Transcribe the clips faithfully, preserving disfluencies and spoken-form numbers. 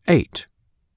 eight.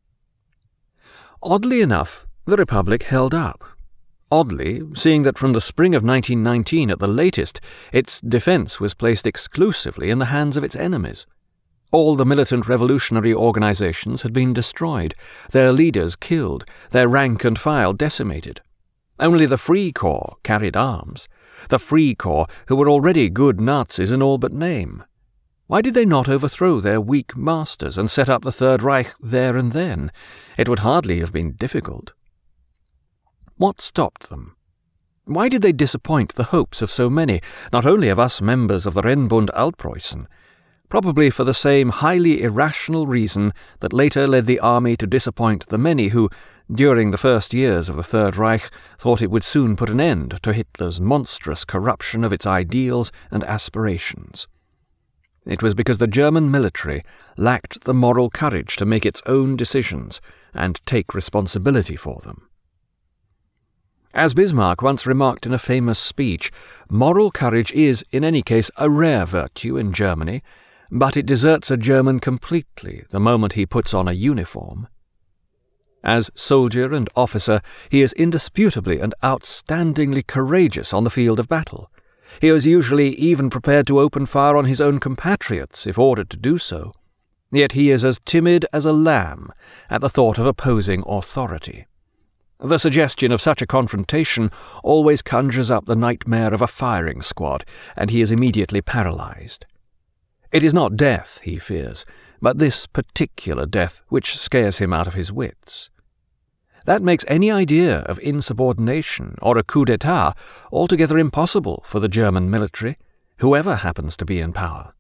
Oddly enough, the Republic held up. Oddly, seeing that from the spring of nineteen nineteen at the latest, its defence was placed exclusively in the hands of its enemies. All the militant revolutionary organizations had been destroyed, their leaders killed, their rank and file decimated. Only the Free Corps carried arms, the Free Corps who were already good Nazis in all but name. Why did they not overthrow their weak masters and set up the Third Reich there and then? It would hardly have been difficult. What stopped them? Why did they disappoint the hopes of so many, not only of us members of the Rennbund Altpreußen, probably for the same highly irrational reason that later led the army to disappoint the many who, during the first years of the Third Reich, thought it would soon put an end to Hitler's monstrous corruption of its ideals and aspirations. It was because the German military lacked the moral courage to make its own decisions and take responsibility for them. As Bismarck once remarked in a famous speech, moral courage is, in any case, a rare virtue in Germany, but it deserts a German completely the moment he puts on a uniform. As soldier and officer, he is indisputably and outstandingly courageous on the field of battle. He is usually even prepared to open fire on his own compatriots if ordered to do so. Yet he is as timid as a lamb at the thought of opposing authority. The suggestion of such a confrontation always conjures up the nightmare of a firing squad, and he is immediately paralyzed. It is not death he fears, but this particular death which scares him out of his wits. That makes any idea of insubordination or a coup d'etat altogether impossible for the German military, whoever happens to be in power.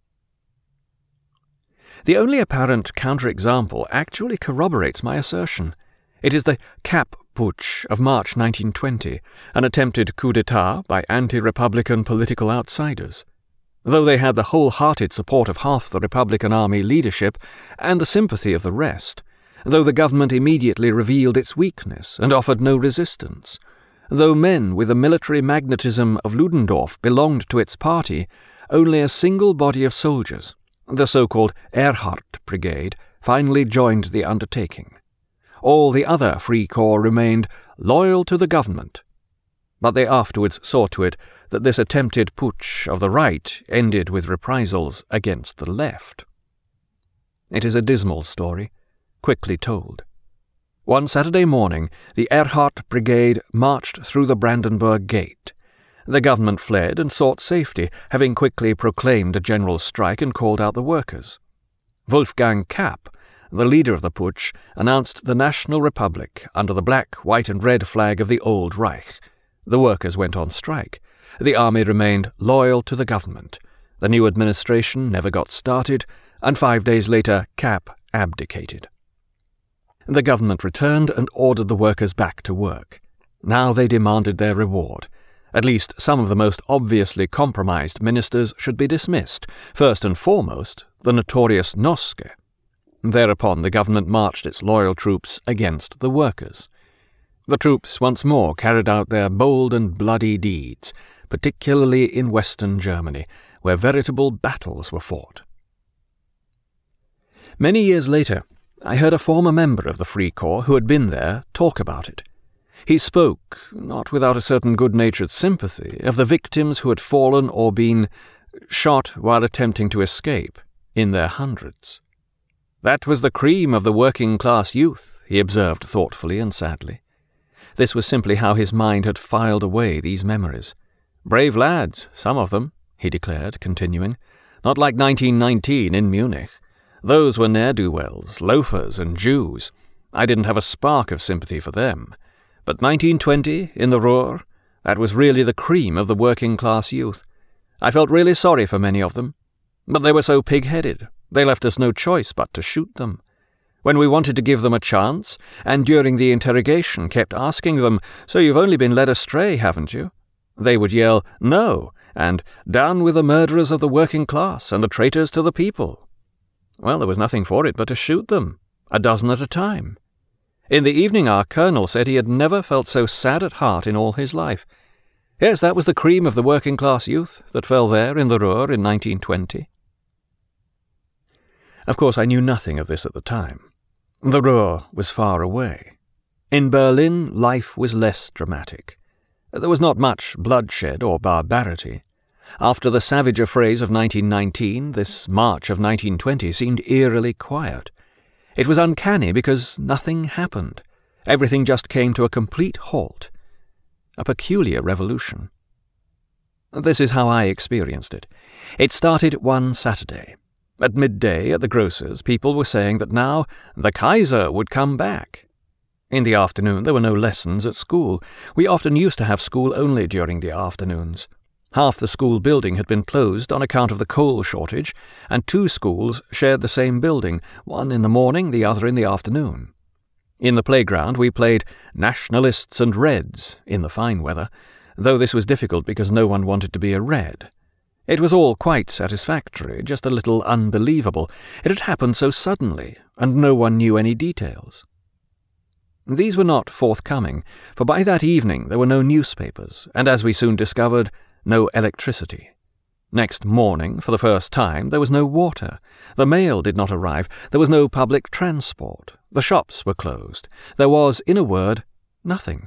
The only apparent counterexample actually corroborates my assertion. It is the Kapp Putsch of March nineteen twenty, an attempted coup d'etat by anti-republican political outsiders. Though they had the wholehearted support of half the Republican Army leadership and the sympathy of the rest, though the government immediately revealed its weakness and offered no resistance, though men with the military magnetism of Ludendorff belonged to its party, only a single body of soldiers, the so-called Erhardt Brigade, finally joined the undertaking. All the other Free Corps remained loyal to the government, but they afterwards saw to it that this attempted putsch of the right ended with reprisals against the left. It is a dismal story, quickly told. One Saturday morning, the Erhardt Brigade marched through the Brandenburg Gate. The government fled and sought safety, having quickly proclaimed a general strike and called out the workers. Wolfgang Kapp, the leader of the putsch, announced the National Republic under the black, white and red flag of the Old Reich. The workers went on strike. The army remained loyal to the government. The new administration never got started, and five days later Kapp abdicated. The government returned and ordered the workers back to work. Now they demanded their reward. At least some of the most obviously compromised ministers should be dismissed, first and foremost the notorious Noske. Thereupon the government marched its loyal troops against the workers. The troops once more carried out their bold and bloody deeds, particularly in Western Germany, where veritable battles were fought. Many years later, I heard a former member of the Free Corps who had been there talk about it. He spoke, not without a certain good-natured sympathy, of the victims who had fallen or been shot while attempting to escape, in their hundreds. That was the cream of the working-class youth, he observed thoughtfully and sadly. This was simply how his mind had filed away these memories. Brave lads, some of them, he declared, continuing. Not like nineteen nineteen in Munich. Those were ne'er-do-wells, loafers and Jews. I didn't have a spark of sympathy for them. But nineteen twenty, in the Ruhr, that was really the cream of the working-class youth. I felt really sorry for many of them. But they were so pig-headed. They left us no choice but to shoot them. When we wanted to give them a chance, and during the interrogation kept asking them, "So you've only been led astray, haven't you?" they would yell, "No," and "Down with the murderers of the working class and the traitors to the people." Well, there was nothing for it but to shoot them, a dozen at a time. In the evening our colonel said he had never felt so sad at heart in all his life. Yes, that was the cream of the working-class youth that fell there in the Ruhr in nineteen twenty. Of course, I knew nothing of this at the time. The Ruhr was far away. In Berlin, life was less dramatic. There was not much bloodshed or barbarity. After the savage affrays of nineteen nineteen, this March of nineteen twenty seemed eerily quiet. It was uncanny because nothing happened. Everything just came to a complete halt. A peculiar revolution. This is how I experienced it. It started one Saturday. At midday at the grocer's, people were saying that now the Kaiser would come back. In the afternoon there were no lessons at school. We often used to have school only during the afternoons. Half the school building had been closed on account of the coal shortage, and two schools shared the same building, one in the morning, the other in the afternoon. In the playground we played Nationalists and Reds in the fine weather, though this was difficult because no one wanted to be a Red. It was all quite satisfactory, just a little unbelievable. It had happened so suddenly, and no one knew any details. These were not forthcoming, for by that evening there were no newspapers, and as we soon discovered, no electricity. Next morning, for the first time, there was no water. The mail did not arrive. There was no public transport. The shops were closed. There was, in a word, nothing.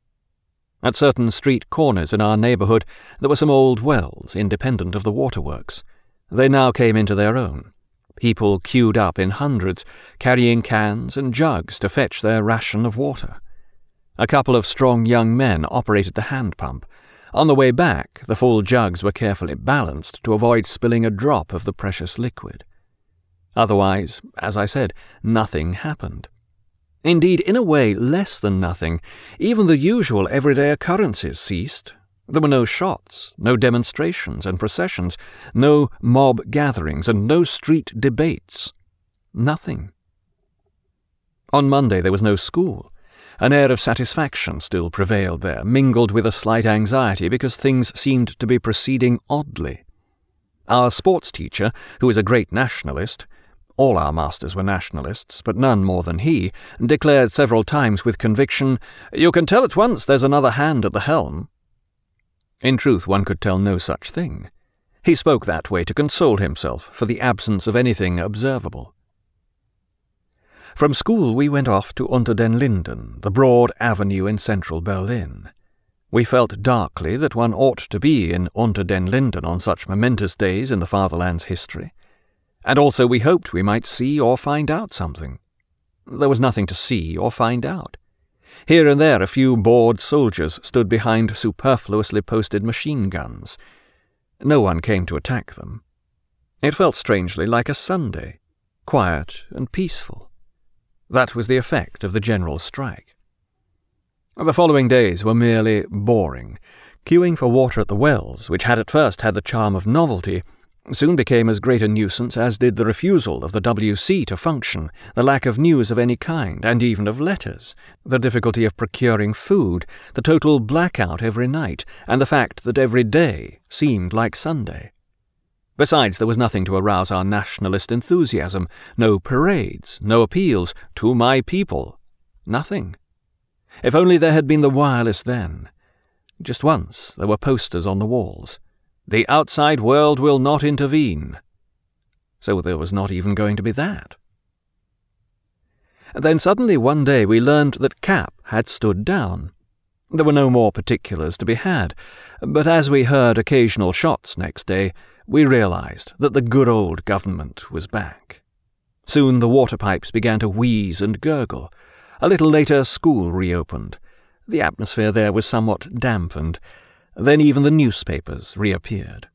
At certain street corners in our neighbourhood there were some old wells, independent of the waterworks. They now came into their own. People queued up in hundreds, carrying cans and jugs to fetch their ration of water. A couple of strong young men operated the hand pump. On the way back, the full jugs were carefully balanced to avoid spilling a drop of the precious liquid. Otherwise, as I said, nothing happened. Indeed, in a way, less than nothing. Even the usual everyday occurrences ceased. There were no shots, no demonstrations and processions, no mob gatherings, and no street debates. Nothing. On Monday there was no school. An air of satisfaction still prevailed there, mingled with a slight anxiety because things seemed to be proceeding oddly. Our sports teacher, who is a great nationalist, all our masters were nationalists, but none more than he, declared several times with conviction, "You can tell at once there's another hand at the helm." In truth, one could tell no such thing. He spoke that way to console himself for the absence of anything observable. From school we went off to Unter den Linden, the broad avenue in central Berlin. We felt darkly that one ought to be in Unter den Linden on such momentous days in the fatherland's history. And also we hoped we might see or find out something. There was nothing to see or find out. Here and there a few bored soldiers stood behind superfluously posted machine guns. No one came to attack them. It felt strangely like a Sunday, quiet and peaceful. That was the effect of the general strike. The following days were merely boring. Queuing for water at the wells, which had at first had the charm of novelty, soon became as great a nuisance as did the refusal of the W C to function, the lack of news of any kind, and even of letters, the difficulty of procuring food, the total blackout every night, and the fact that every day seemed like Sunday. Besides, there was nothing to arouse our nationalist enthusiasm, no parades, no appeals, "to my people," nothing. If only there had been the wireless then. Just once there were posters on the walls. "The outside world will not intervene." So there was not even going to be that. Then suddenly one day we learned that Kapp had stood down. There were no more particulars to be had, but as we heard occasional shots next day, we realized that the good old government was back. Soon the water pipes began to wheeze and gurgle. A little later school reopened. The atmosphere there was somewhat dampened. Then even the newspapers reappeared.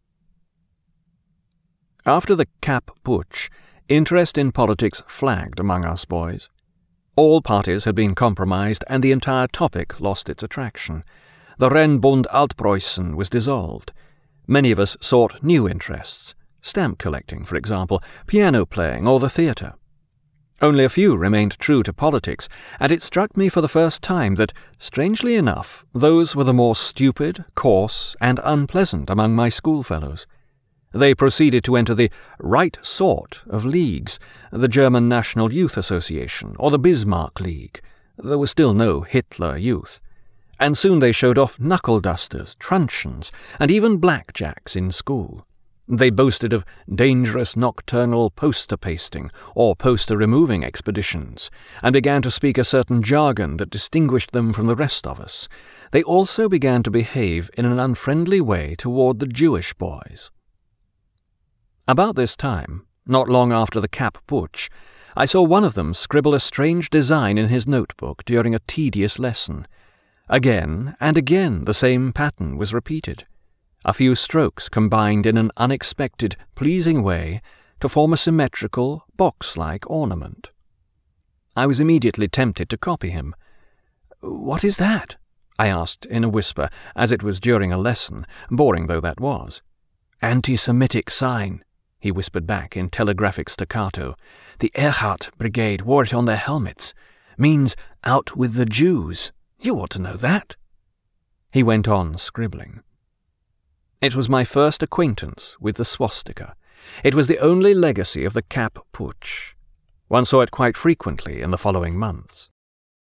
After the Kapp Putsch, interest in politics flagged among us boys. All parties had been compromised, and the entire topic lost its attraction. The Rennbund Altpreußen was dissolved. Many of us sought new interests, stamp collecting, for example, piano playing, or the theatre. Only a few remained true to politics, and it struck me for the first time that, strangely enough, those were the more stupid, coarse, and unpleasant among my schoolfellows. They proceeded to enter the right sort of leagues, the German National Youth Association, or the Bismarck League. There was still no Hitler Youth. And soon they showed off knuckle-dusters, truncheons, and even blackjacks in school. They boasted of dangerous nocturnal poster pasting or poster removing expeditions, and began to speak a certain jargon that distinguished them from the rest of us. They also began to behave in an unfriendly way toward the Jewish boys. About this time, not long after the Kapp Putsch, I saw one of them scribble a strange design in his notebook during a tedious lesson. Again and again the same pattern was repeated. A few strokes combined in an unexpected, pleasing way to form a symmetrical, box-like ornament. I was immediately tempted to copy him. "What is that?" I asked in a whisper, as it was during a lesson, boring though that was. "Anti-Semitic sign," he whispered back in telegraphic staccato. "The Ehrhardt Brigade wore it on their helmets. Means out with the Jews. You ought to know that." He went on scribbling. It was my first acquaintance with the swastika. It was the only legacy of the Kapp Putsch. One saw it quite frequently in the following months.